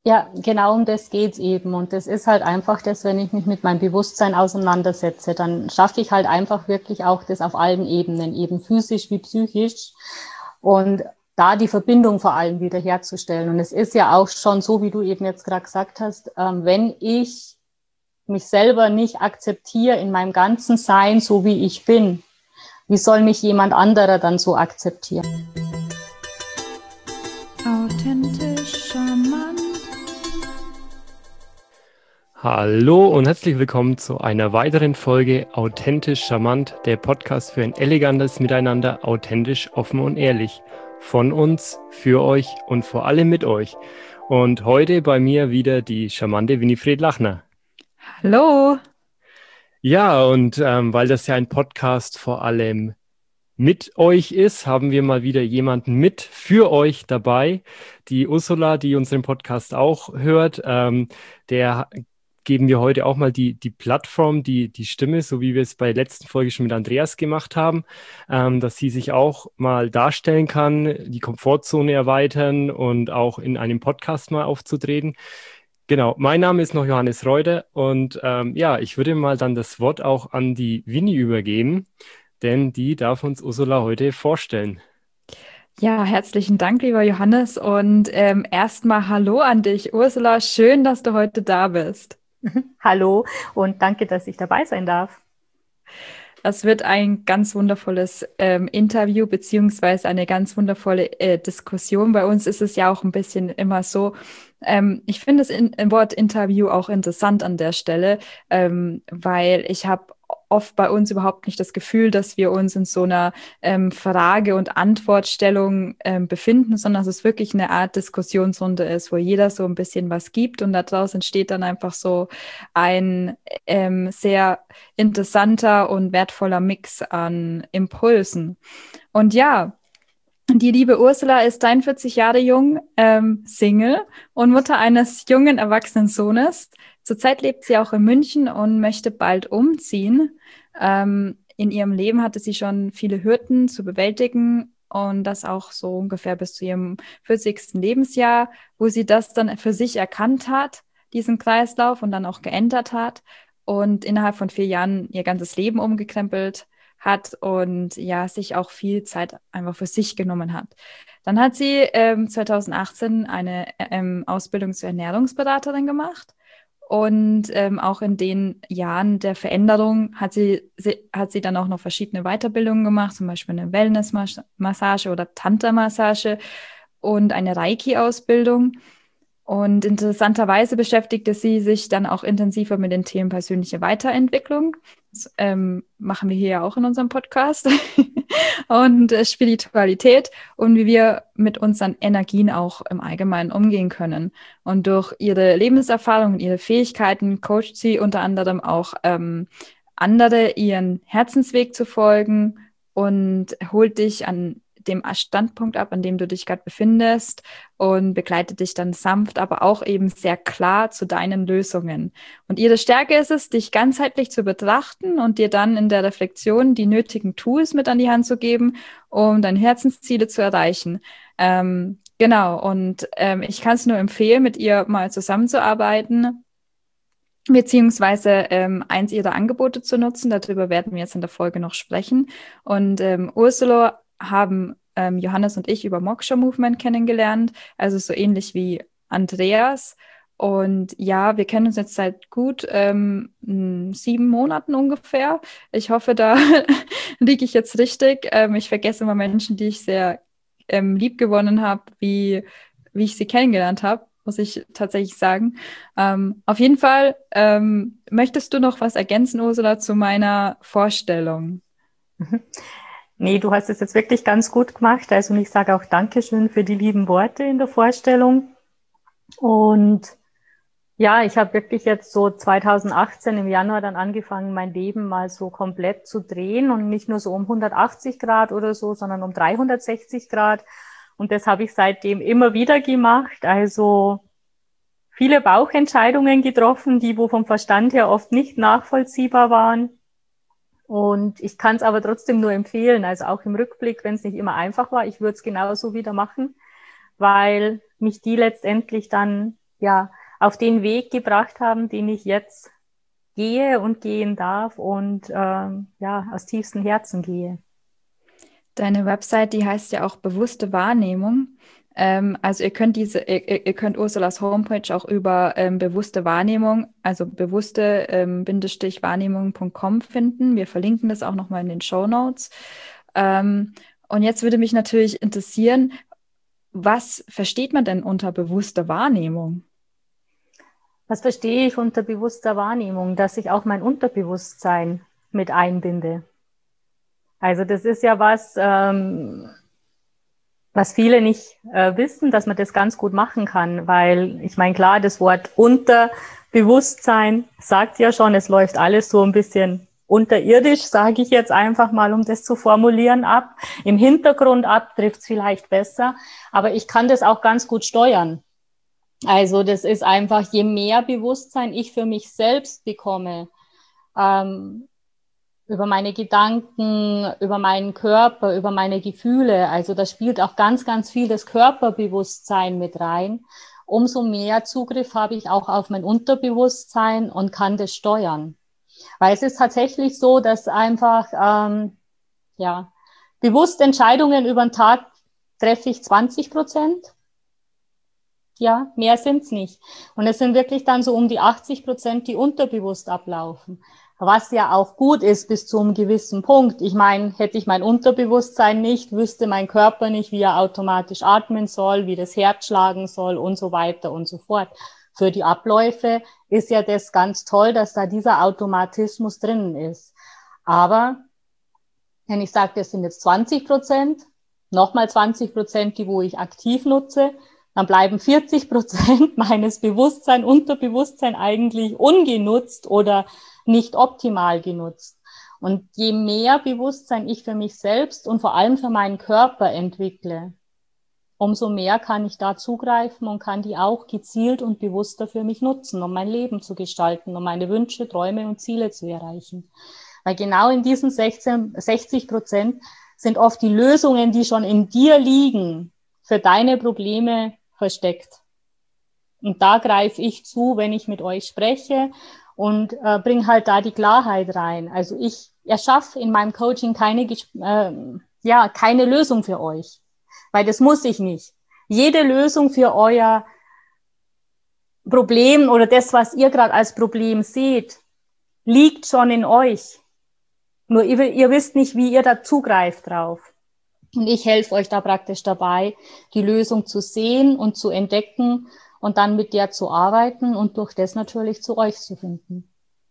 Ja, genau um das geht's eben. Und das ist halt einfach das, wenn ich mich mit meinem Bewusstsein auseinandersetze, dann schaffe ich halt einfach wirklich auch das auf allen Ebenen, eben physisch wie psychisch. Und da die Verbindung vor allem wieder herzustellen. Und es ist ja auch schon so, wie du eben jetzt gerade gesagt hast, wenn ich mich selber nicht akzeptiere in meinem ganzen Sein, so wie ich bin, wie soll mich jemand anderer dann so akzeptieren? Authentisch, charmant. Hallo und herzlich willkommen zu einer weiteren Folge Authentisch Charmant, der Podcast für ein elegantes Miteinander, authentisch, offen und ehrlich. Von uns, für euch und vor allem mit euch. Und heute bei mir wieder die charmante Winifred Lachner. Hallo. Ja, und weil das ja ein Podcast vor allem mit euch ist, haben wir mal wieder jemanden mit für euch dabei. Die Ursula, die unseren Podcast auch hört, der geben wir heute auch mal die Plattform, die Stimme, so wie wir es bei der letzten Folge schon mit Andreas gemacht haben, dass sie sich auch mal darstellen kann, die Komfortzone erweitern und auch in einem Podcast mal aufzutreten. Genau, mein Name ist noch Johannes Reuter und ja, ich würde mal dann das Wort auch an die Winnie übergeben, denn die darf uns Ursula heute vorstellen. Ja, herzlichen Dank, lieber Johannes. Und erstmal Hallo an dich, Ursula. Schön, dass du heute da bist. Hallo und danke, dass ich dabei sein darf. Das wird ein ganz wundervolles Interview beziehungsweise eine ganz wundervolle Diskussion. Bei uns ist es ja auch ein bisschen immer so, ich finde das Wort Interview auch interessant an der Stelle, weil ich habe oft bei uns überhaupt nicht das Gefühl, dass wir uns in so einer Frage- und Antwortstellung befinden, sondern dass es wirklich eine Art Diskussionsrunde ist, wo jeder so ein bisschen was gibt und daraus entsteht dann einfach so ein sehr interessanter und wertvoller Mix an Impulsen. Und ja, die liebe Ursula ist 43 Jahre jung, Single und Mutter eines jungen, erwachsenen Sohnes. Zurzeit lebt sie auch in München und möchte bald umziehen. In ihrem Leben hatte sie schon viele Hürden zu bewältigen und das auch so ungefähr bis zu ihrem 40. Lebensjahr, wo sie das dann für sich erkannt hat, diesen Kreislauf und dann auch geändert hat und innerhalb von 4 Jahren ihr ganzes Leben umgekrempelt hat und ja, sich auch viel Zeit einfach für sich genommen hat. Dann hat sie 2018 eine Ausbildung zur Ernährungsberaterin gemacht. Und auch in den Jahren der Veränderung hat sie dann auch noch verschiedene Weiterbildungen gemacht, zum Beispiel eine Wellness-Massage oder Tantra-Massage und eine Reiki-Ausbildung. Und interessanterweise beschäftigte sie sich dann auch intensiver mit den Themen persönliche Weiterentwicklung. Das machen wir hier ja auch in unserem Podcast. Und Spiritualität und wie wir mit unseren Energien auch im Allgemeinen umgehen können. Und durch ihre Lebenserfahrung und ihre Fähigkeiten coacht sie unter anderem auch andere, ihren Herzensweg zu folgen und holt dich an dem Standpunkt ab, an dem du dich gerade befindest und begleitet dich dann sanft, aber auch eben sehr klar zu deinen Lösungen. Und ihre Stärke ist es, dich ganzheitlich zu betrachten und dir dann in der Reflexion die nötigen Tools mit an die Hand zu geben, um deine Herzensziele zu erreichen. Genau, und ich kann es nur empfehlen, mit ihr mal zusammenzuarbeiten, beziehungsweise eins ihrer Angebote zu nutzen. Darüber werden wir jetzt in der Folge noch sprechen. Und Ursula haben Johannes und ich über Moksha Movement kennengelernt, also so ähnlich wie Andreas. Und ja, wir kennen uns jetzt seit gut 7 Monaten ungefähr. Ich hoffe, da liege ich jetzt richtig. Ich vergesse immer Menschen, die ich sehr lieb gewonnen habe, wie ich sie kennengelernt habe, muss ich tatsächlich sagen. Auf jeden Fall, möchtest du noch was ergänzen, Ursula, zu meiner Vorstellung? Nee, du hast es jetzt wirklich ganz gut gemacht. Also ich sage auch Dankeschön für die lieben Worte in der Vorstellung. Und ja, ich habe wirklich jetzt so 2018 im Januar dann angefangen, mein Leben mal so komplett zu drehen und nicht nur so um 180 Grad oder so, sondern um 360 Grad. Und das habe ich seitdem immer wieder gemacht. Also viele Bauchentscheidungen getroffen, die wo vom Verstand her oft nicht nachvollziehbar waren. Und ich kann es aber trotzdem nur empfehlen, also auch im Rückblick, wenn es nicht immer einfach war, ich würde es genauso wieder machen, weil mich die letztendlich dann ja, auf den Weg gebracht haben, den ich jetzt gehe und gehen darf und ja, aus tiefstem Herzen gehe. Deine Website, die heißt ja auch bewusste Wahrnehmung. Also ihr könnt Ursulas Homepage auch über bewusste Wahrnehmung, also bewusste-wahrnehmung.com finden. Wir verlinken das auch nochmal in den Shownotes. Und jetzt würde mich natürlich interessieren, was versteht man denn unter bewusster Wahrnehmung? Was verstehe ich unter bewusster Wahrnehmung? Dass ich auch mein Unterbewusstsein mit einbinde. Also das ist ja was viele nicht wissen, dass man das ganz gut machen kann, weil ich meine, klar, das Wort Unterbewusstsein sagt ja schon, es läuft alles so ein bisschen unterirdisch, sage ich jetzt einfach mal, um das zu formulieren, ab. Im Hintergrund ab trifft es vielleicht besser, aber ich kann das auch ganz gut steuern. Also das ist einfach, je mehr Bewusstsein ich für mich selbst bekomme, über meine Gedanken, über meinen Körper, über meine Gefühle. Also da spielt auch ganz, ganz viel das Körperbewusstsein mit rein. Umso mehr Zugriff habe ich auch auf mein Unterbewusstsein und kann das steuern. Weil es ist tatsächlich so, dass einfach ja, bewusst Entscheidungen über den Tag treffe ich 20%. Ja, mehr sind's nicht. Und es sind wirklich dann so um die 80%, die unterbewusst ablaufen. Was ja auch gut ist bis zu einem gewissen Punkt. Ich meine, hätte ich mein Unterbewusstsein nicht, wüsste mein Körper nicht, wie er automatisch atmen soll, wie das Herz schlagen soll und so weiter und so fort. Für die Abläufe ist ja das ganz toll, dass da dieser Automatismus drinnen ist. Aber wenn ich sage, das sind jetzt 20%, nochmal 20%, die wo ich aktiv nutze, dann bleiben 40% meines Unterbewusstsein eigentlich ungenutzt oder nicht optimal genutzt. Und je mehr Bewusstsein ich für mich selbst und vor allem für meinen Körper entwickle, umso mehr kann ich da zugreifen und kann die auch gezielt und bewusster für mich nutzen, um mein Leben zu gestalten, um meine Wünsche, Träume und Ziele zu erreichen. Weil genau in diesen 60% sind oft die Lösungen, die schon in dir liegen, für deine Probleme versteckt. Und da greife ich zu, wenn ich mit euch spreche und bringe halt da die Klarheit rein. Also ich erschaffe in meinem Coaching keine Lösung für euch, weil das muss ich nicht. Jede Lösung für euer Problem oder das, was ihr gerade als Problem seht, liegt schon in euch. Nur ihr wisst nicht, wie ihr da zugreift drauf. Und ich helfe euch da praktisch dabei, die Lösung zu sehen und zu entdecken und dann mit der zu arbeiten und durch das natürlich zu euch zu finden.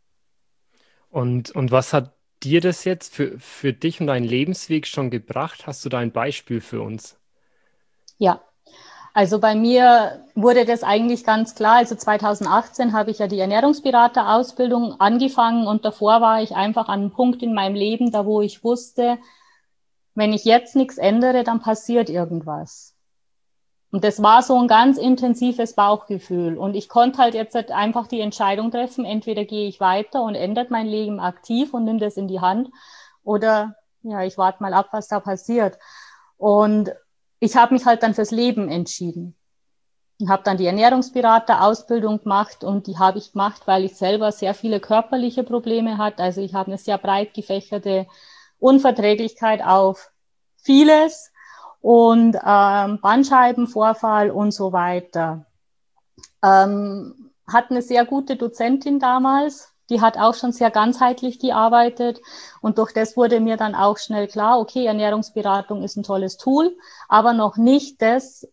Und was hat dir das jetzt für dich und deinen Lebensweg schon gebracht? Hast du da ein Beispiel für uns? Ja, also bei mir wurde das eigentlich ganz klar. Also 2018 habe ich ja die Ernährungsberaterausbildung angefangen und davor war ich einfach an einem Punkt in meinem Leben, da wo ich wusste, wenn ich jetzt nichts ändere, dann passiert irgendwas. Und das war so ein ganz intensives Bauchgefühl. Und ich konnte halt jetzt einfach die Entscheidung treffen, entweder gehe ich weiter und ändert mein Leben aktiv und nehme das in die Hand oder ja, ich warte mal ab, was da passiert. Und ich habe mich halt dann fürs Leben entschieden. Ich habe dann die Ernährungsberaterausbildung gemacht und die habe ich gemacht, weil ich selber sehr viele körperliche Probleme hatte. Also ich habe eine sehr breit gefächerte Unverträglichkeit auf vieles und Bandscheibenvorfall und so weiter. Hat eine sehr gute Dozentin damals, die hat auch schon sehr ganzheitlich gearbeitet und durch das wurde mir dann auch schnell klar, okay, Ernährungsberatung ist ein tolles Tool, aber noch nicht das,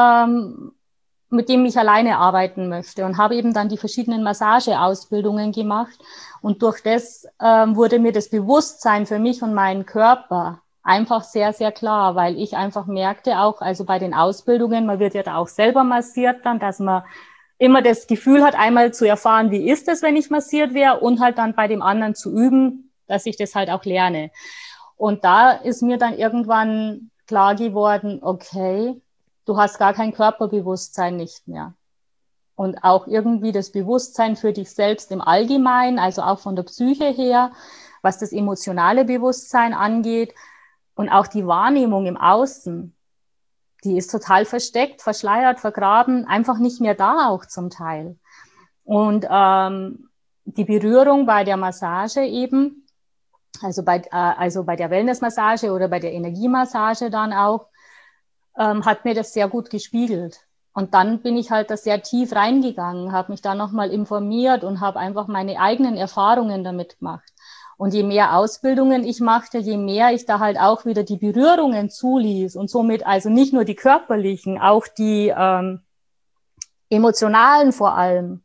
mit dem ich alleine arbeiten möchte und habe eben dann die verschiedenen Massageausbildungen gemacht und durch das wurde mir das Bewusstsein für mich und meinen Körper einfach sehr, sehr klar, weil ich einfach merkte auch, also bei den Ausbildungen, man wird ja da auch selber massiert dann, dass man immer das Gefühl hat, einmal zu erfahren, wie ist es, wenn ich massiert wäre und halt dann bei dem anderen zu üben, dass ich das halt auch lerne. Und da ist mir dann irgendwann klar geworden, okay, du hast gar kein Körperbewusstsein nicht mehr. Und auch irgendwie das Bewusstsein für dich selbst im Allgemeinen, also auch von der Psyche her, was das emotionale Bewusstsein angeht und auch die Wahrnehmung im Außen. die ist total versteckt, verschleiert, vergraben, einfach nicht mehr da auch zum Teil. Und die Berührung bei der Massage eben, also bei der Wellnessmassage oder bei der Energiemassage dann auch, hat mir das sehr gut gespiegelt. Und dann bin ich halt da sehr tief reingegangen, habe mich da nochmal informiert und habe einfach meine eigenen Erfahrungen damit gemacht. Und je mehr Ausbildungen ich machte, je mehr ich da halt auch wieder die Berührungen zuließ und somit also nicht nur die körperlichen, auch die emotionalen vor allem,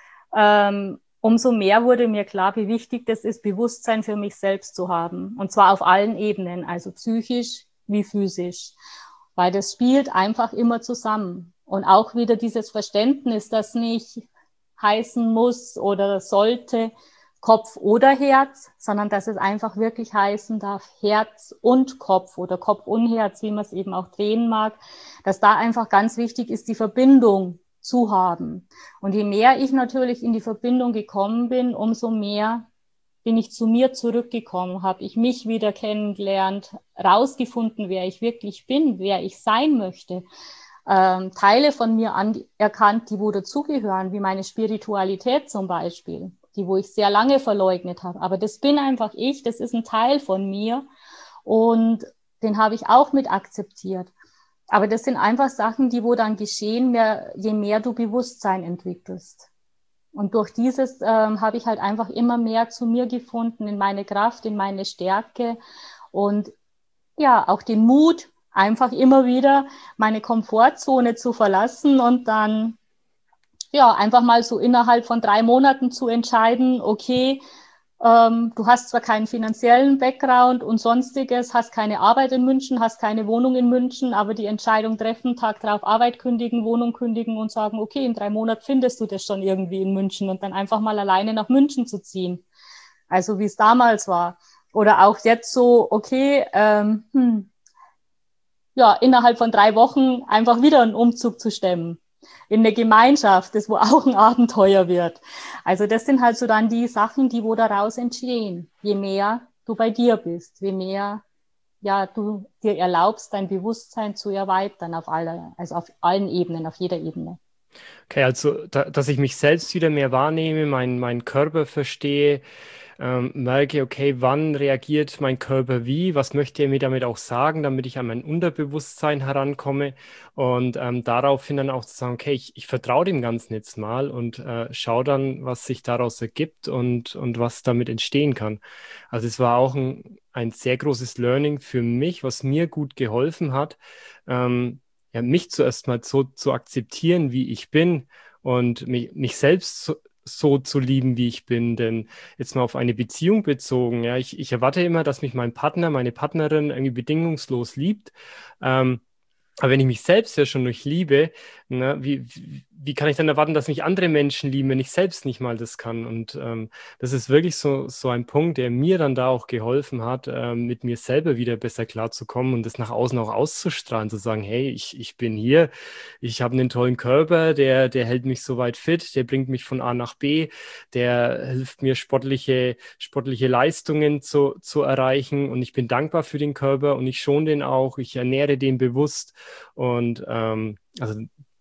umso mehr wurde mir klar, wie wichtig das ist, Bewusstsein für mich selbst zu haben. Und zwar auf allen Ebenen, also psychisch wie physisch. Weil das spielt einfach immer zusammen. Und auch wieder dieses Verständnis, das nicht heißen muss oder sollte Kopf oder Herz, sondern dass es einfach wirklich heißen darf Herz und Kopf oder Kopf und Herz, wie man es eben auch drehen mag, dass da einfach ganz wichtig ist, die Verbindung zu haben. Und je mehr ich natürlich in die Verbindung gekommen bin, umso mehr bin ich zu mir zurückgekommen, habe ich mich wieder kennengelernt, rausgefunden, wer ich wirklich bin, wer ich sein möchte. Teile von mir anerkannt, die wo dazugehören, wie meine Spiritualität zum Beispiel, die wo ich sehr lange verleugnet habe. Aber das bin einfach ich, das ist ein Teil von mir und den habe ich auch mit akzeptiert. Aber das sind einfach Sachen, die wo dann geschehen, je mehr du Bewusstsein entwickelst. Und durch dieses habe ich halt einfach immer mehr zu mir gefunden, in meine Kraft, in meine Stärke und ja, auch den Mut, einfach immer wieder meine Komfortzone zu verlassen und dann ja einfach mal so innerhalb von 3 Monaten zu entscheiden, okay, du hast zwar keinen finanziellen Background und sonstiges, hast keine Arbeit in München, hast keine Wohnung in München, aber die Entscheidung treffen, Tag drauf Arbeit kündigen, Wohnung kündigen und sagen, okay, in 3 Monaten findest du das schon irgendwie in München und dann einfach mal alleine nach München zu ziehen. Also wie es damals war. Oder auch jetzt so, okay, ja, innerhalb von 3 Wochen einfach wieder einen Umzug zu stemmen. In eine Gemeinschaft, das wo auch ein Abenteuer wird. Also das sind halt so dann die Sachen, die wo daraus entstehen. Je mehr du bei dir bist, je mehr ja, du dir erlaubst, dein Bewusstsein zu erweitern auf allen Ebenen, auf jeder Ebene. Okay, also dass ich mich selbst wieder mehr wahrnehme, meinen Körper verstehe, merke, okay, wann reagiert mein Körper wie, was möchte er mir damit auch sagen, damit ich an mein Unterbewusstsein herankomme und daraufhin dann auch zu sagen, okay, ich vertraue dem Ganzen jetzt mal und schaue dann, was sich daraus ergibt und was damit entstehen kann. Also es war auch ein sehr großes Learning für mich, was mir gut geholfen hat, ja, mich zuerst mal so zu akzeptieren, wie ich bin und mich selbst so zu lieben, wie ich bin. Denn jetzt mal auf eine Beziehung bezogen, ja, ich erwarte immer, dass mich mein Partner, meine Partnerin irgendwie bedingungslos liebt. Aber wenn ich mich selbst ja schon nicht liebe, ne, wie kann ich dann erwarten, dass mich andere Menschen lieben, wenn ich selbst nicht mal das kann? Und das ist wirklich so ein Punkt, der mir dann da auch geholfen hat, mit mir selber wieder besser klarzukommen und das nach außen auch auszustrahlen, zu sagen, hey, ich bin hier, ich habe einen tollen Körper, der hält mich soweit fit, der bringt mich von A nach B, der hilft mir, sportliche Leistungen zu erreichen und ich bin dankbar für den Körper und ich schone den auch, ich ernähre den bewusst. Und also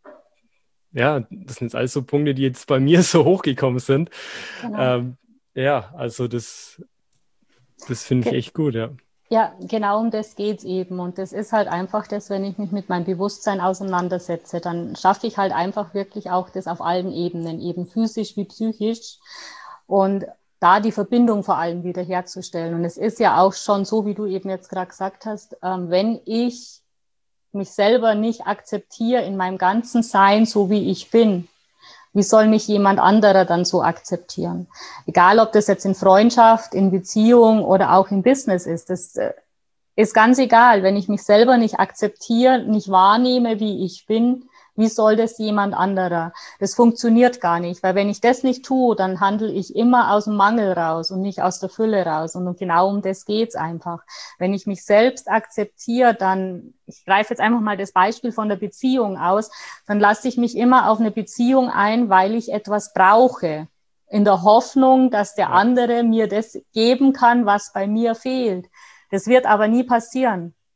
ja, das sind jetzt alles so Punkte, die jetzt bei mir so hochgekommen sind. Genau. Ja, also das finde ich echt gut, ja. Ja, genau um das geht's eben. Und das ist halt einfach das, wenn ich mich mit meinem Bewusstsein auseinandersetze, dann schaffe ich halt einfach wirklich auch das auf allen Ebenen, eben physisch wie psychisch. Und da die Verbindung vor allem wieder herzustellen. Und es ist ja auch schon so, wie du eben jetzt gerade gesagt hast, wenn ich mich selber nicht akzeptiere in meinem ganzen Sein, so wie ich bin, wie soll mich jemand anderer dann so akzeptieren? Egal, ob das jetzt in Freundschaft, in Beziehung oder auch im Business ist, das ist ganz egal. Wenn ich mich selber nicht akzeptiere, nicht wahrnehme, wie ich bin, wie soll das jemand anderer? Das funktioniert gar nicht, weil wenn ich das nicht tue, dann handle ich immer aus dem Mangel raus und nicht aus der Fülle raus. Und genau um das geht's einfach. Wenn ich mich selbst akzeptiere, dann, ich greife jetzt einfach mal das Beispiel von der Beziehung aus, dann lasse ich mich immer auf eine Beziehung ein, weil ich etwas brauche. In der Hoffnung, dass der andere mir das geben kann, was bei mir fehlt. Das wird aber nie passieren.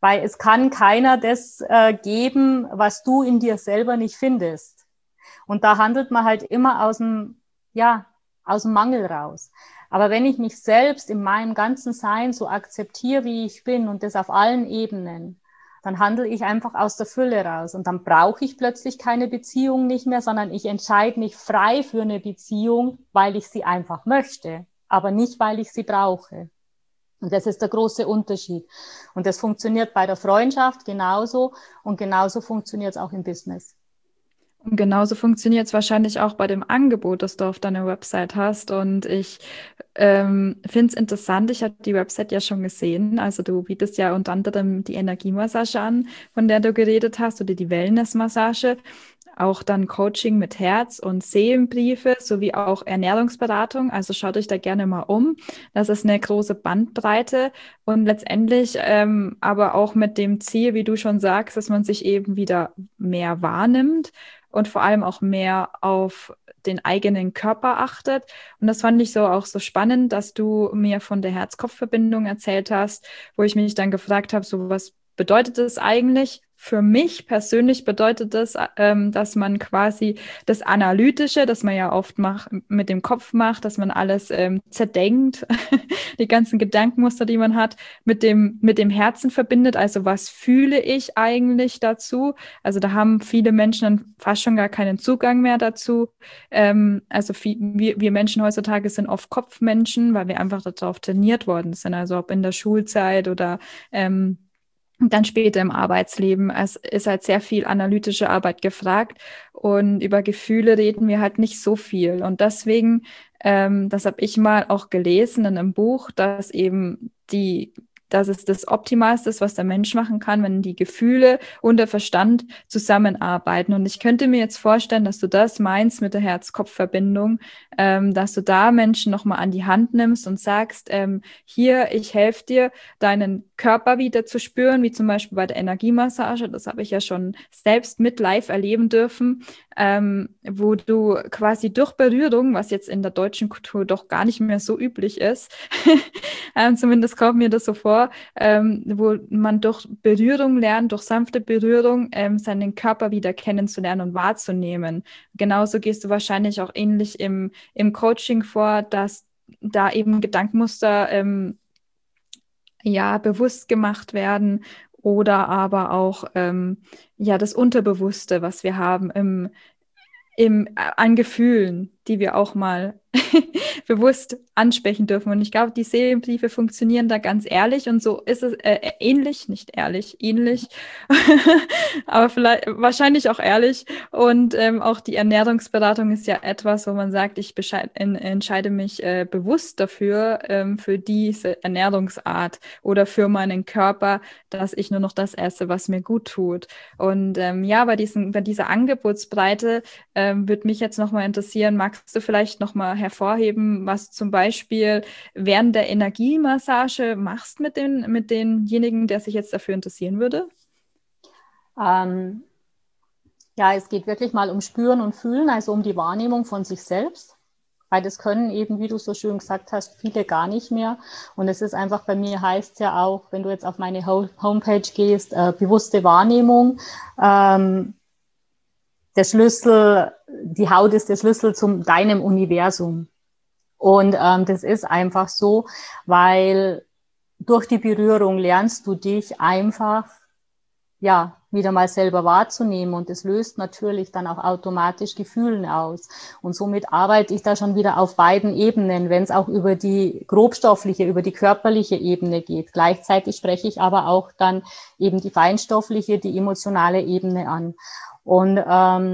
Weil es kann keiner das geben, was du in dir selber nicht findest. Und da handelt man halt immer aus dem Mangel raus. Aber wenn ich mich selbst in meinem ganzen Sein so akzeptiere, wie ich bin und das auf allen Ebenen, dann handle ich einfach aus der Fülle raus. Und dann brauche ich plötzlich keine Beziehung nicht mehr, sondern ich entscheide mich frei für eine Beziehung, weil ich sie einfach möchte, aber nicht, weil ich sie brauche. Und das ist der große Unterschied. Und das funktioniert bei der Freundschaft genauso und genauso funktioniert es auch im Business. Und genauso funktioniert es wahrscheinlich auch bei dem Angebot, das du auf deiner Website hast. Und ich finde es interessant, ich habe die Website ja schon gesehen. Also du bietest ja unter anderem die Energiemassage an, von der du geredet hast, oder die Wellnessmassage. Auch dann Coaching mit Herz und Seelenbriefe sowie auch Ernährungsberatung. Also schaut euch da gerne mal um. Das ist eine große Bandbreite und letztendlich aber auch mit dem Ziel, wie du schon sagst, dass man sich eben wieder mehr wahrnimmt und vor allem auch mehr auf den eigenen Körper achtet. Und das fand ich so auch so spannend, dass du mir von der Herz-Kopf-Verbindung erzählt hast, wo ich mich dann gefragt habe, so was bedeutet das eigentlich? Für mich persönlich bedeutet das, dass man quasi das Analytische, das man ja oft mit dem Kopf macht, dass man alles zerdenkt, die ganzen Gedankenmuster, die man hat, mit dem Herzen verbindet. Also was fühle ich eigentlich dazu? Also da haben viele Menschen dann fast schon gar keinen Zugang mehr dazu. Also wir Menschen heutzutage sind oft Kopfmenschen, weil wir einfach darauf trainiert worden sind. Also ob in der Schulzeit oder dann später im Arbeitsleben. Es ist halt sehr viel analytische Arbeit gefragt und über Gefühle reden wir halt nicht so viel. Und deswegen, das habe ich mal auch gelesen in einem Buch, dass eben dass es das Optimalste ist, was der Mensch machen kann, wenn die Gefühle und der Verstand zusammenarbeiten. Und ich könnte mir jetzt vorstellen, dass du das meinst mit der Herz-Kopf-Verbindung, dass du da Menschen nochmal an die Hand nimmst und sagst, hier, ich helfe dir, deinen Körper wieder zu spüren, wie zum Beispiel bei der Energiemassage. Das habe ich ja schon selbst mit live erleben dürfen, wo du quasi durch Berührung, was jetzt in der deutschen Kultur doch gar nicht mehr so üblich ist, zumindest kommt mir das so vor, wo man durch Berührung lernt, durch sanfte Berührung, seinen Körper wieder kennenzulernen und wahrzunehmen. Genauso gehst du wahrscheinlich auch ähnlich im Coaching vor, dass da eben Gedankenmuster bewusst gemacht werden oder aber auch das Unterbewusste, was wir haben an Gefühlen, die wir auch mal bewusst ansprechen dürfen. Und ich glaube, die Seelenbriefe funktionieren da ganz ehrlich und so ist es ähnlich, nicht ehrlich, ähnlich, aber vielleicht wahrscheinlich auch ehrlich. Und auch die Ernährungsberatung ist ja etwas, wo man sagt, ich entscheide mich bewusst dafür, für diese Ernährungsart oder für meinen Körper, dass ich nur noch das esse, was mir gut tut. Und bei dieser Angebotsbreite würde mich jetzt nochmal interessieren, magst du vielleicht nochmal hervorheben, was zum Beispiel während der Energiemassage machst mit denjenigen, der sich jetzt dafür interessieren würde? Es geht wirklich mal um Spüren und Fühlen, also um die Wahrnehmung von sich selbst. Weil das können eben, wie du so schön gesagt hast, viele gar nicht mehr. Und es ist einfach, bei mir heißt es ja auch, wenn du jetzt auf meine Homepage gehst, bewusste Wahrnehmung. Der Schlüssel, die Haut ist der Schlüssel zu deinem Universum. Und das ist einfach so, weil durch die Berührung lernst du dich einfach, wieder mal selber wahrzunehmen. Und es löst natürlich dann auch automatisch Gefühlen aus. Und somit arbeite ich da schon wieder auf beiden Ebenen, wenn es auch über die grobstoffliche, über die körperliche Ebene geht. Gleichzeitig spreche ich aber auch dann eben die feinstoffliche, die emotionale Ebene an. Und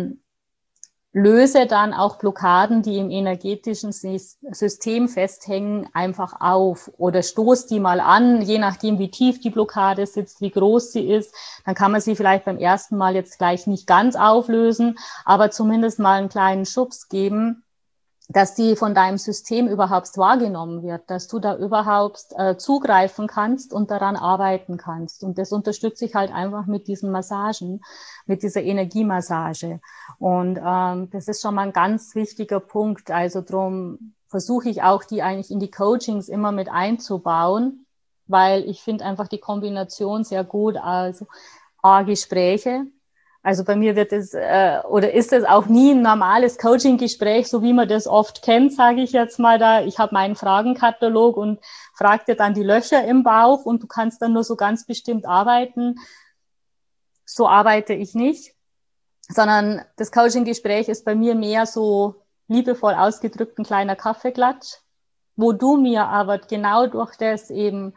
löse dann auch Blockaden, die im energetischen System festhängen, einfach auf oder stoß die mal an, je nachdem, wie tief die Blockade sitzt, wie groß sie ist. Dann kann man sie vielleicht beim ersten Mal jetzt gleich nicht ganz auflösen, aber zumindest mal einen kleinen Schubs geben, dass die von deinem System überhaupt wahrgenommen wird, dass du da überhaupt zugreifen kannst und daran arbeiten kannst. Und das unterstütze ich halt einfach mit diesen Massagen, mit dieser Energiemassage. Und das ist schon mal ein ganz wichtiger Punkt. Also drum versuche ich auch, die eigentlich in die Coachings immer mit einzubauen, weil ich finde einfach die Kombination sehr gut. Also A, Gespräche. Also bei mir wird es oder ist es auch nie ein normales Coaching-Gespräch, so wie man das oft kennt, sage ich jetzt mal da. Ich habe meinen Fragenkatalog und frage dir dann die Löcher im Bauch und du kannst dann nur so ganz bestimmt arbeiten. So arbeite ich nicht, sondern das Coaching-Gespräch ist bei mir mehr so liebevoll ausgedrückt ein kleiner Kaffeeklatsch, wo du mir aber genau durch das eben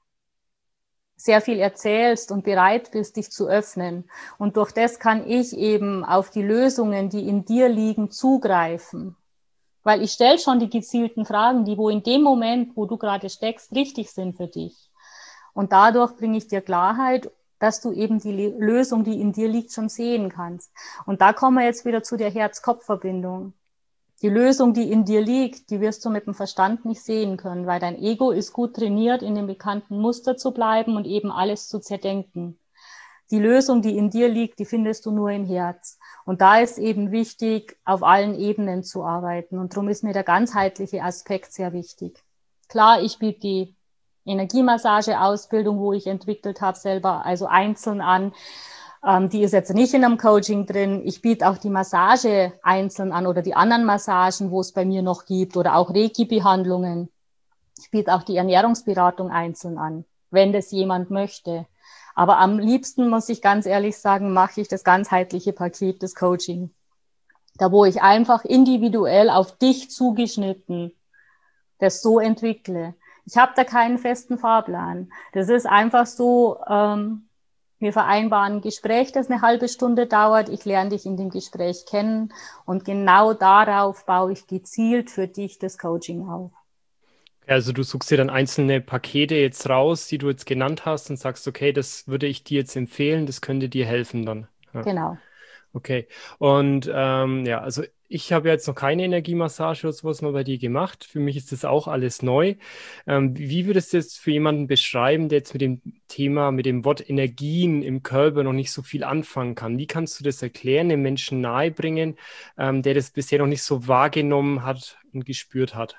sehr viel erzählst und bereit bist, dich zu öffnen. Und durch das kann ich eben auf die Lösungen, die in dir liegen, zugreifen. Weil ich stelle schon die gezielten Fragen, die wo in dem Moment, wo du gerade steckst, richtig sind für dich. Und dadurch bringe ich dir Klarheit, dass du eben die Lösung, die in dir liegt, schon sehen kannst. Und da kommen wir jetzt wieder zu der Herz-Kopf-Verbindung. Die Lösung, die in dir liegt, die wirst du mit dem Verstand nicht sehen können, weil dein Ego ist gut trainiert, in dem bekannten Muster zu bleiben und eben alles zu zerdenken. Die Lösung, die in dir liegt, die findest du nur im Herz. Und da ist eben wichtig, auf allen Ebenen zu arbeiten. Und darum ist mir der ganzheitliche Aspekt sehr wichtig. Klar, ich biete die Energiemassage-Ausbildung, wo ich entwickelt habe, selber, also einzeln an. Die ist jetzt nicht in einem Coaching drin. Ich biete auch die Massage einzeln an oder die anderen Massagen, wo es bei mir noch gibt, oder auch Reiki-Behandlungen. Ich biete auch die Ernährungsberatung einzeln an, wenn das jemand möchte. Aber am liebsten, muss ich ganz ehrlich sagen, mache ich das ganzheitliche Paket des Coaching. Da, wo ich einfach individuell auf dich zugeschnitten das so entwickle. Ich habe da keinen festen Fahrplan. Das ist einfach so, wir vereinbaren ein Gespräch, das eine halbe Stunde dauert. Ich lerne dich in dem Gespräch kennen und genau darauf baue ich gezielt für dich das Coaching auf. Also du suchst dir dann einzelne Pakete jetzt raus, die du jetzt genannt hast und sagst, okay, das würde ich dir jetzt empfehlen, das könnte dir helfen dann. Ja. Genau. Okay. Und ja, also ich habe jetzt noch keine Energiemassage oder sowas mal bei dir gemacht. Für mich ist das auch alles neu. Wie würdest du jetzt für jemanden beschreiben, der jetzt mit dem Thema, mit dem Wort Energien im Körper noch nicht so viel anfangen kann? Wie kannst du das erklären, dem Menschen nahebringen, der das bisher noch nicht so wahrgenommen hat und gespürt hat?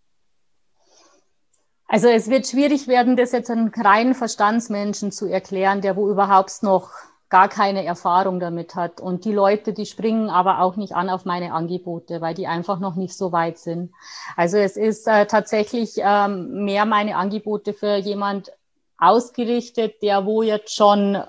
Also es wird schwierig werden, das jetzt einem reinen Verstandsmenschen zu erklären, der wo überhaupt noch gar keine Erfahrung damit hat. Und die Leute, die springen aber auch nicht an auf meine Angebote, weil die einfach noch nicht so weit sind. Also es ist tatsächlich mehr meine Angebote für jemand ausgerichtet, der wo jetzt schon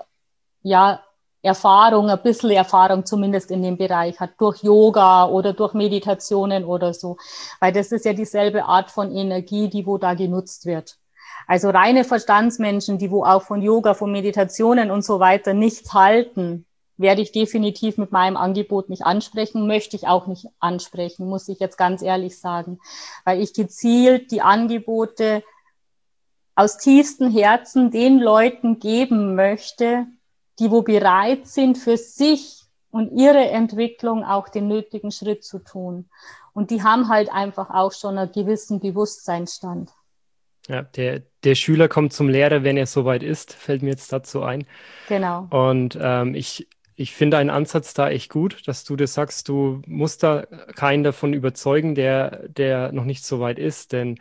Erfahrung, ein bisschen Erfahrung zumindest in dem Bereich hat, durch Yoga oder durch Meditationen oder so. Weil das ist ja dieselbe Art von Energie, die wo da genutzt wird. Also reine Verstandsmenschen, die wo auch von Yoga, von Meditationen und so weiter nichts halten, werde ich definitiv mit meinem Angebot nicht ansprechen, möchte ich auch nicht ansprechen, muss ich jetzt ganz ehrlich sagen. Weil ich gezielt die Angebote aus tiefstem Herzen den Leuten geben möchte, die wo bereit sind, für sich und ihre Entwicklung auch den nötigen Schritt zu tun. Und die haben halt einfach auch schon einen gewissen Bewusstseinsstand. Ja, der Schüler kommt zum Lehrer, wenn er soweit ist, fällt mir jetzt dazu ein. Genau. Und ich finde einen Ansatz da echt gut, dass du das sagst, du musst da keinen davon überzeugen, der noch nicht so weit ist, denn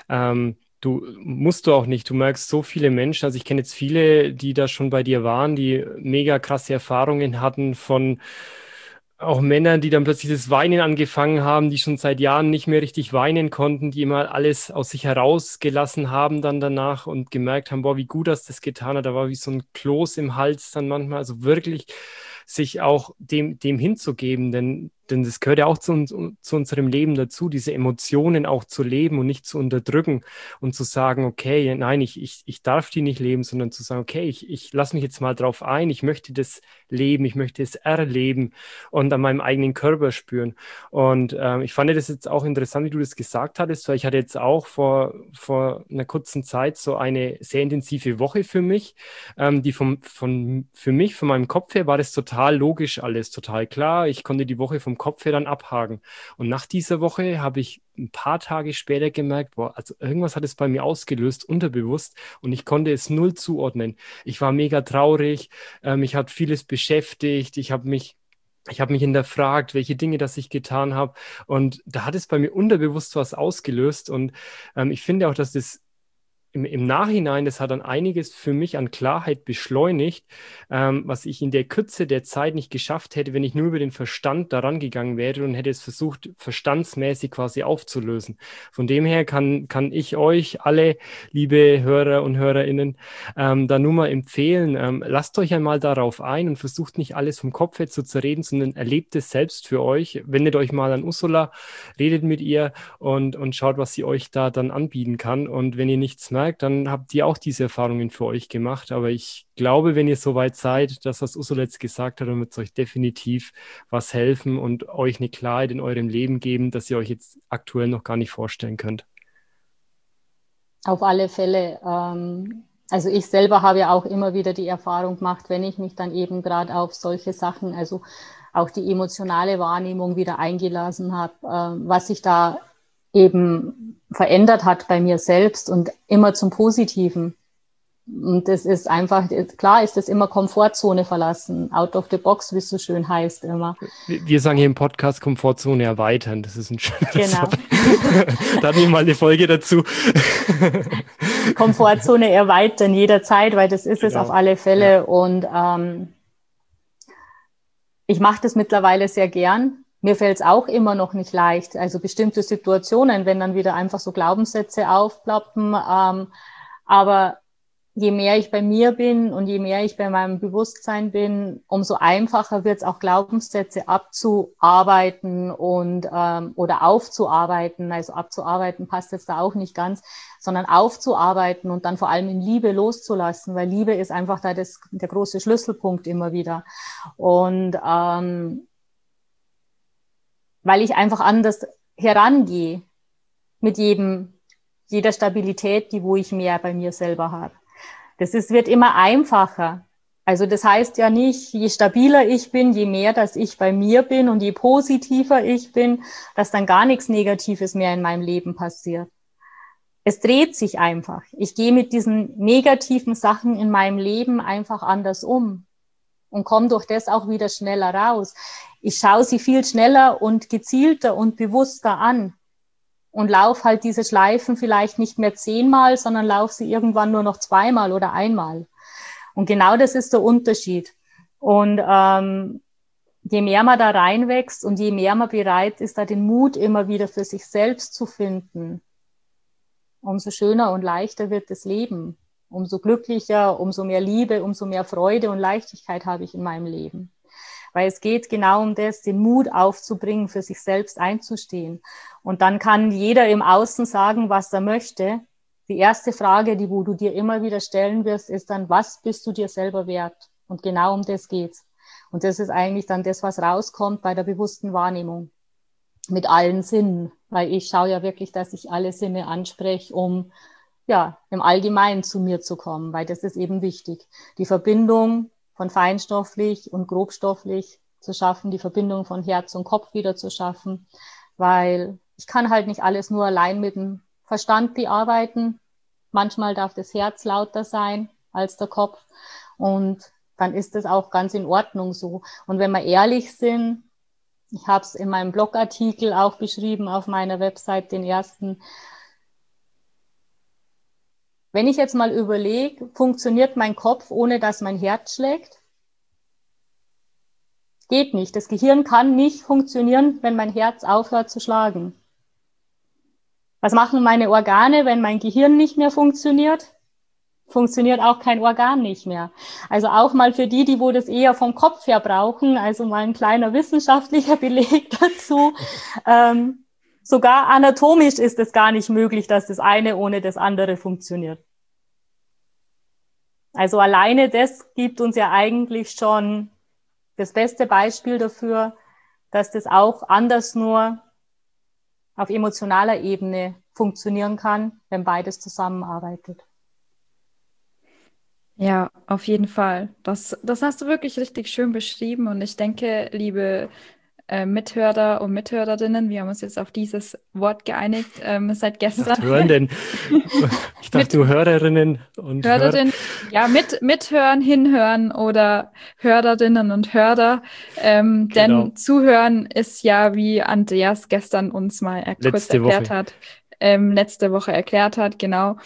musst du auch nicht. Du merkst so viele Menschen, also ich kenne jetzt viele, die da schon bei dir waren, die mega krasse Erfahrungen hatten von auch Männer, die dann plötzlich das Weinen angefangen haben, die schon seit Jahren nicht mehr richtig weinen konnten, die immer alles aus sich herausgelassen haben dann danach und gemerkt haben, boah, wie gut das getan hat. Da war wie so ein Kloß im Hals dann manchmal. Also wirklich sich auch dem hinzugeben, denn das gehört ja auch zu unserem Leben dazu, diese Emotionen auch zu leben und nicht zu unterdrücken und zu sagen, okay, nein, ich darf die nicht leben, sondern zu sagen, okay, ich lasse mich jetzt mal drauf ein, ich möchte das leben, ich möchte es erleben und an meinem eigenen Körper spüren. Und ich fand das jetzt auch interessant, wie du das gesagt hattest, weil ich hatte jetzt auch vor einer kurzen Zeit so eine sehr intensive Woche für mich, die für mich, von meinem Kopf her, war das total logisch alles, total klar. Ich konnte die Woche vom Kopf her dann abhaken. Und nach dieser Woche habe ich ein paar Tage später gemerkt, boah, also irgendwas hat es bei mir ausgelöst, unterbewusst, und ich konnte es null zuordnen. Ich war mega traurig, mich hat vieles beschäftigt, ich habe mich hinterfragt, welche Dinge das ich getan habe. Und da hat es bei mir unterbewusst was ausgelöst. Und ich finde auch, dass das im Nachhinein, das hat dann einiges für mich an Klarheit beschleunigt, was ich in der Kürze der Zeit nicht geschafft hätte, wenn ich nur über den Verstand daran gegangen wäre und hätte es versucht, verstandsmäßig quasi aufzulösen. Von dem her kann ich euch alle, liebe Hörer und HörerInnen, da nur mal empfehlen, lasst euch einmal darauf ein und versucht nicht alles vom Kopf her zu zerreden, sondern erlebt es selbst für euch. Wendet euch mal an Ursula, redet mit ihr und schaut, was sie euch da dann anbieten kann. Und wenn ihr nichts merkt, dann habt ihr auch diese Erfahrungen für euch gemacht. Aber ich glaube, wenn ihr soweit seid, das, was Ursula jetzt gesagt hat, dann wird es euch definitiv was helfen und euch eine Klarheit in eurem Leben geben, dass ihr euch jetzt aktuell noch gar nicht vorstellen könnt. Auf alle Fälle. Also ich selber habe ja auch immer wieder die Erfahrung gemacht, wenn ich mich dann eben gerade auf solche Sachen, also auch die emotionale Wahrnehmung wieder eingelassen habe, was sich da eben verändert hat bei mir selbst und immer zum Positiven. Und das ist einfach, klar ist das immer Komfortzone verlassen, out of the box, wie es so schön heißt immer. Wir sagen hier im Podcast Komfortzone erweitern, das ist ein schönes Genau. Wort. Da hatten wir mal eine Folge dazu. Komfortzone erweitern jederzeit, weil das ist es auf alle Fälle. Ja. Und ich mache das mittlerweile sehr gern. Mir fällt es auch immer noch nicht leicht. Also bestimmte Situationen, wenn dann wieder einfach so Glaubenssätze aufploppen. Aber je mehr ich bei mir bin und je mehr ich bei meinem Bewusstsein bin, umso einfacher wird es auch, Glaubenssätze abzuarbeiten und oder aufzuarbeiten. Also abzuarbeiten passt jetzt da auch nicht ganz, sondern aufzuarbeiten und dann vor allem in Liebe loszulassen, weil Liebe ist einfach da der große Schlüsselpunkt immer wieder. Und weil ich einfach anders herangehe mit jeder Stabilität, wo ich mehr bei mir selber habe. Wird immer einfacher. Also das heißt ja nicht, je stabiler ich bin, je mehr, dass ich bei mir bin und je positiver ich bin, dass dann gar nichts Negatives mehr in meinem Leben passiert. Es dreht sich einfach. Ich gehe mit diesen negativen Sachen in meinem Leben einfach anders um und komme durch das auch wieder schneller raus. Ich schaue sie viel schneller und gezielter und bewusster an und laufe halt diese Schleifen vielleicht nicht mehr 10-mal, sondern laufe sie irgendwann nur noch 2-mal oder 1-mal. Und genau das ist der Unterschied. Und je mehr man da reinwächst und je mehr man bereit ist, da den Mut immer wieder für sich selbst zu finden, umso schöner und leichter wird das Leben. Umso glücklicher, umso mehr Liebe, umso mehr Freude und Leichtigkeit habe ich in meinem Leben. Weil es geht genau um das, den Mut aufzubringen, für sich selbst einzustehen. Und dann kann jeder im Außen sagen, was er möchte. Die erste Frage, wo du dir immer wieder stellen wirst, ist dann, was bist du dir selber wert? Und genau um das geht's. Und das ist eigentlich dann das, was rauskommt bei der bewussten Wahrnehmung. Mit allen Sinnen. Weil ich schaue ja wirklich, dass ich alle Sinne anspreche, um im Allgemeinen zu mir zu kommen. Weil das ist eben wichtig. Die Verbindung von feinstofflich und grobstofflich zu schaffen, die Verbindung von Herz und Kopf wieder zu schaffen, weil ich kann halt nicht alles nur allein mit dem Verstand bearbeiten. Manchmal darf das Herz lauter sein als der Kopf und dann ist das auch ganz in Ordnung so. Und wenn wir ehrlich sind, ich habe es in meinem Blogartikel auch beschrieben auf meiner Website, den ersten. Wenn ich jetzt mal überlege, funktioniert mein Kopf, ohne dass mein Herz schlägt? Geht nicht. Das Gehirn kann nicht funktionieren, wenn mein Herz aufhört zu schlagen. Was machen meine Organe, wenn mein Gehirn nicht mehr funktioniert? Funktioniert auch kein Organ nicht mehr. Also auch mal für die, wo das eher vom Kopf her brauchen, also mal ein kleiner wissenschaftlicher Beleg dazu. Sogar anatomisch ist es gar nicht möglich, dass das eine ohne das andere funktioniert. Also alleine das gibt uns ja eigentlich schon das beste Beispiel dafür, dass das auch anders nur auf emotionaler Ebene funktionieren kann, wenn beides zusammenarbeitet. Ja, auf jeden Fall. Das hast du wirklich richtig schön beschrieben und ich denke, liebe Mithörer und Mithörerinnen, wir haben uns jetzt auf dieses Wort geeinigt seit gestern. Hörenden. Ich dachte nur Hörerinnen und Hörerinnen. Ja, mithören, hinhören oder Hörerinnen und Hörer. Denn Zuhören ist ja, wie Andreas gestern uns mal kurz erklärt hat, letzte Woche erklärt hat, genau,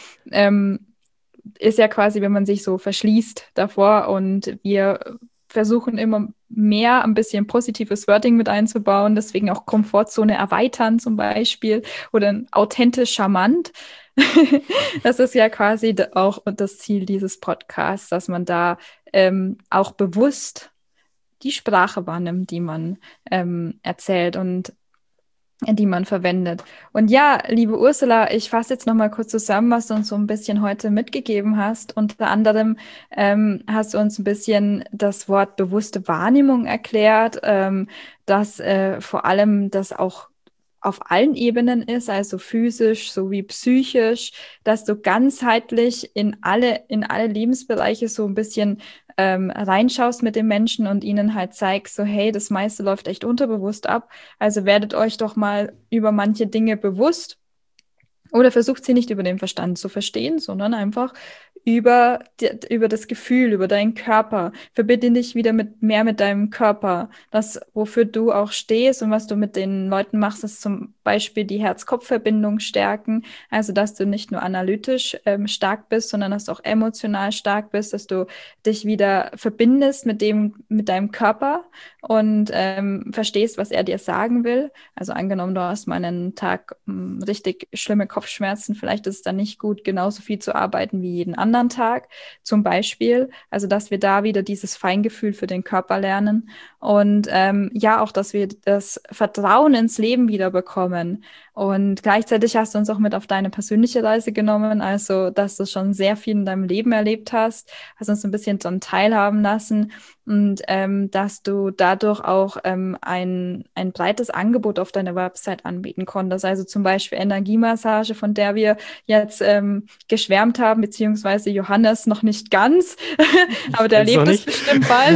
ist ja quasi, wenn man sich so verschließt davor, und wir versuchen immer mehr ein bisschen positives Wording mit einzubauen, deswegen auch Komfortzone erweitern zum Beispiel oder authentisch charmant. Das ist ja quasi auch das Ziel dieses Podcasts, dass man da auch bewusst die Sprache wahrnimmt, die man erzählt und die man verwendet. Und ja, liebe Ursula, ich fasse jetzt noch mal kurz zusammen, was du uns so ein bisschen heute mitgegeben hast. Unter anderem hast du uns ein bisschen das Wort bewusste Wahrnehmung erklärt, dass vor allem das auch auf allen Ebenen ist, also physisch sowie psychisch, dass du ganzheitlich in alle Lebensbereiche so ein bisschen reinschaust mit den Menschen und ihnen halt zeigst, so hey, das meiste läuft echt unterbewusst ab. Also werdet euch doch mal über manche Dinge bewusst oder versucht sie nicht über den Verstand zu verstehen, sondern einfach über das Gefühl, über deinen Körper. Verbinde dich wieder mehr mit deinem Körper. Das, wofür du auch stehst und was du mit den Leuten machst, ist zum Beispiel die Herz-Kopf-Verbindung stärken. Also, dass du nicht nur analytisch stark bist, sondern dass du auch emotional stark bist, dass du dich wieder verbindest mit deinem Körper und verstehst, was er dir sagen will. Also angenommen, du hast mal einen Tag richtig schlimme Kopfschmerzen, vielleicht ist es dann nicht gut, genauso viel zu arbeiten wie jeden anderen Tag, zum Beispiel. Also dass wir da wieder dieses Feingefühl für den Körper lernen und ja, auch, dass wir das Vertrauen ins Leben wieder bekommen. Und gleichzeitig hast du uns auch mit auf deine persönliche Reise genommen, also dass du schon sehr viel in deinem Leben erlebt hast uns ein bisschen daran teilhaben lassen und dass du dadurch auch ein breites Angebot auf deiner Website anbieten konntest. Also zum Beispiel Energiemassage, von der wir jetzt geschwärmt haben, beziehungsweise Johannes noch nicht ganz, aber der erlebt es bestimmt bald.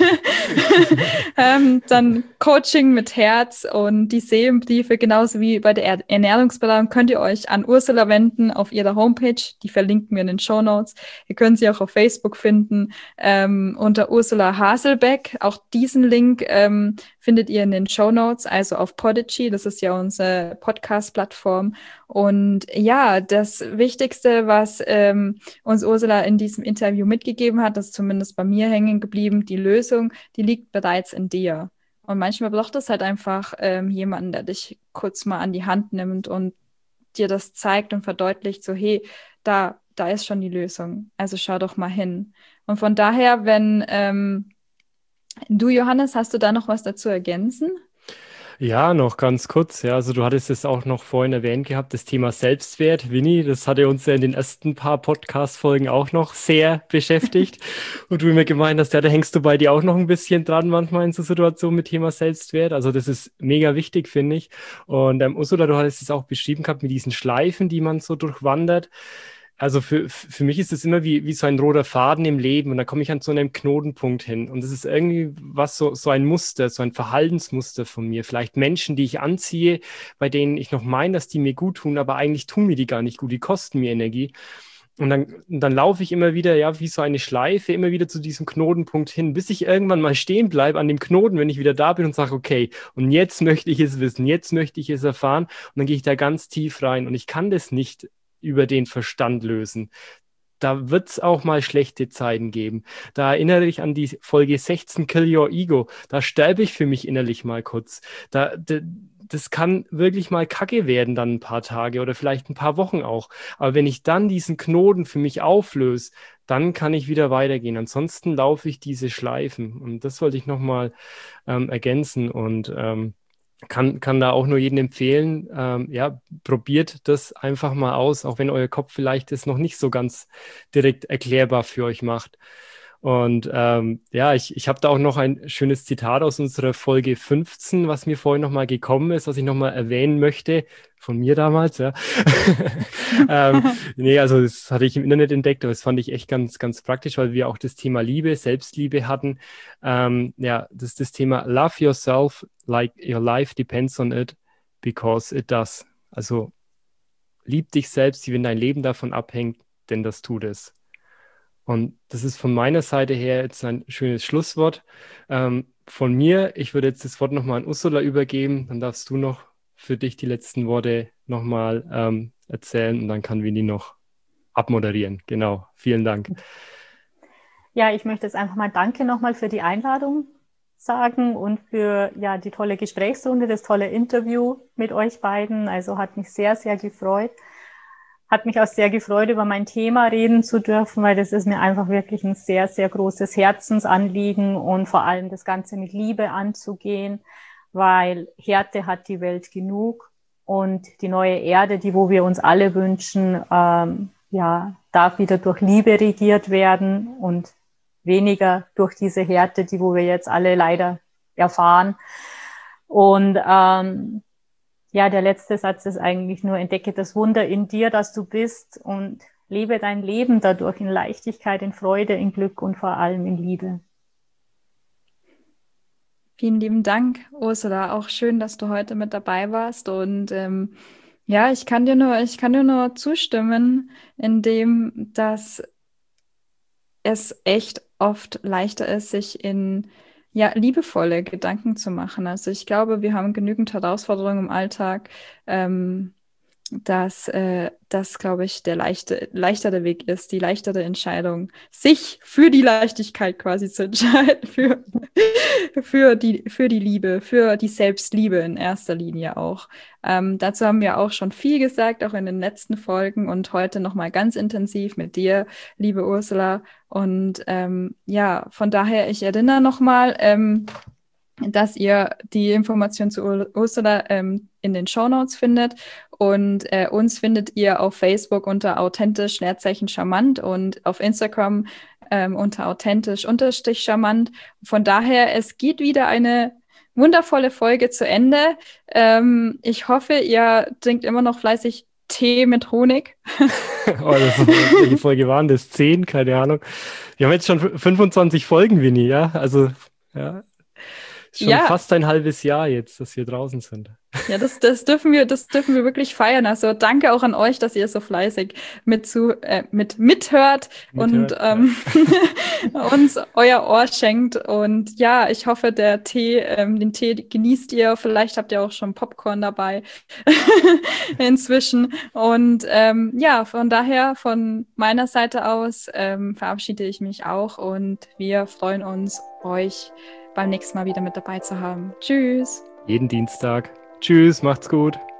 Dann Coaching mit Herz und die Seelenbriefe, genauso wie bei der Ernährungsberatung, könnt ihr euch an Ursula wenden auf ihrer Homepage. Die verlinken wir in den Shownotes. Ihr könnt sie auch auf Facebook finden unter Ursula Haselbeck. Auch diesen Link findet ihr in den Shownotes, also auf Podigy. Das ist ja unsere Podcast-Plattform. Und ja, das Wichtigste, was uns Ursula in diesem Interview mitgegeben hat, das ist zumindest bei mir hängen geblieben, die Lösung, die liegt bereits in dir. Und manchmal braucht es halt einfach jemanden, der dich kurz mal an die Hand nimmt und dir das zeigt und verdeutlicht, so hey, da ist schon die Lösung. Also schau doch mal hin. Und von daher, wenn du, Johannes, hast du da noch was dazu ergänzen? Ja, noch ganz kurz. Ja, also du hattest es auch noch vorhin erwähnt gehabt, das Thema Selbstwert. Winnie, das hatte uns ja in den ersten paar Podcast-Folgen auch noch sehr beschäftigt. Und du mir gemeint hast, ja, da hängst du bei dir auch noch ein bisschen dran manchmal in so Situationen mit Thema Selbstwert. Also das ist mega wichtig, finde ich. Und Ursula, du hattest es auch beschrieben gehabt mit diesen Schleifen, die man so durchwandert. Also für mich ist es immer wie so ein roter Faden im Leben und da komme ich an so einem Knotenpunkt hin und das ist irgendwie was so ein Muster, so ein Verhaltensmuster von mir. Vielleicht Menschen, die ich anziehe, bei denen ich noch meine, dass die mir gut tun, aber eigentlich tun mir die gar nicht gut, die kosten mir Energie. Und dann laufe ich immer wieder, ja, wie so eine Schleife, immer wieder zu diesem Knotenpunkt hin, bis ich irgendwann mal stehen bleibe an dem Knoten, wenn ich wieder da bin und sage, okay, und jetzt möchte ich es wissen, jetzt möchte ich es erfahren und dann gehe ich da ganz tief rein und ich kann das nicht über den Verstand lösen. Da wird es auch mal schlechte Zeiten geben. Da erinnere ich an die Folge 16, Kill Your Ego. Da sterbe ich für mich innerlich mal kurz. Das kann wirklich mal kacke werden dann ein paar Tage oder vielleicht ein paar Wochen auch. Aber wenn ich dann diesen Knoten für mich auflöse, dann kann ich wieder weitergehen. Ansonsten laufe ich diese Schleifen. Und das wollte ich nochmal ergänzen und kann da auch nur jedem empfehlen, ja, probiert das einfach mal aus, auch wenn euer Kopf vielleicht das noch nicht so ganz direkt erklärbar für euch macht. Und ja, ich habe da auch noch ein schönes Zitat aus unserer Folge 15, was mir vorhin nochmal gekommen ist, was ich nochmal erwähnen möchte, von mir damals, ja. Nee, also das hatte ich im Internet entdeckt, aber das fand ich echt ganz, ganz praktisch, weil wir auch das Thema Liebe, Selbstliebe hatten. Ja, das ist das Thema Love yourself like your life depends on it, because it does. Also lieb dich selbst, wie wenn dein Leben davon abhängt, denn das tut es. Und das ist von meiner Seite her jetzt ein schönes Schlusswort. Von mir, ich würde jetzt das Wort nochmal an Ursula übergeben, dann darfst du noch für dich die letzten Worte nochmal erzählen und dann kann Winnie noch abmoderieren. Genau, vielen Dank. Ja, ich möchte jetzt einfach mal Danke nochmal für die Einladung sagen und für die tolle Gesprächsrunde, das tolle Interview mit euch beiden. Also hat mich sehr, sehr gefreut. Hat mich auch sehr gefreut, über mein Thema reden zu dürfen, weil das ist mir einfach wirklich ein sehr, sehr großes Herzensanliegen und vor allem das Ganze mit Liebe anzugehen, weil Härte hat die Welt genug und die neue Erde, die wo wir uns alle wünschen, darf wieder durch Liebe regiert werden und weniger durch diese Härte, die wo wir jetzt alle leider erfahren. Und der letzte Satz ist eigentlich nur: Entdecke das Wunder in dir, das du bist, und lebe dein Leben dadurch in Leichtigkeit, in Freude, in Glück und vor allem in Liebe. Vielen lieben Dank, Ursula. Auch schön, dass du heute mit dabei warst. Und ich kann dir nur zustimmen, indem dass es echt oft leichter ist, sich in liebevolle Gedanken zu machen. Also ich glaube, wir haben genügend Herausforderungen im Alltag, dass das, glaube ich, der leichtere Weg ist, die leichtere Entscheidung, sich für die Leichtigkeit quasi zu entscheiden, für die Liebe, für die Selbstliebe in erster Linie auch. Dazu haben wir auch schon viel gesagt, auch in den letzten Folgen und heute nochmal ganz intensiv mit dir, liebe Ursula. Und von daher, ich erinnere nochmal, dass ihr die Information zu Ursula in den Shownotes findet. Und uns findet ihr auf Facebook unter authentisch_charmant und auf Instagram unter authentisch_charmant. Von daher, es geht wieder eine wundervolle Folge zu Ende. Ich hoffe, ihr trinkt immer noch fleißig Tee mit Honig. Welche Folge waren das? 10? Keine Ahnung. Wir haben jetzt schon 25 Folgen, Winnie, ja? Also, ja. Schon fast ein halbes Jahr jetzt, dass wir draußen sind. Ja, das dürfen wir wirklich feiern. Also danke auch an euch, dass ihr so fleißig mithört und uns euer Ohr schenkt. Und ja, ich hoffe, den Tee genießt ihr. Vielleicht habt ihr auch schon Popcorn dabei inzwischen. Und von daher, von meiner Seite aus, verabschiede ich mich auch und wir freuen uns, euch beim nächsten Mal wieder mit dabei zu haben. Tschüss. Jeden Dienstag. Tschüss, macht's gut.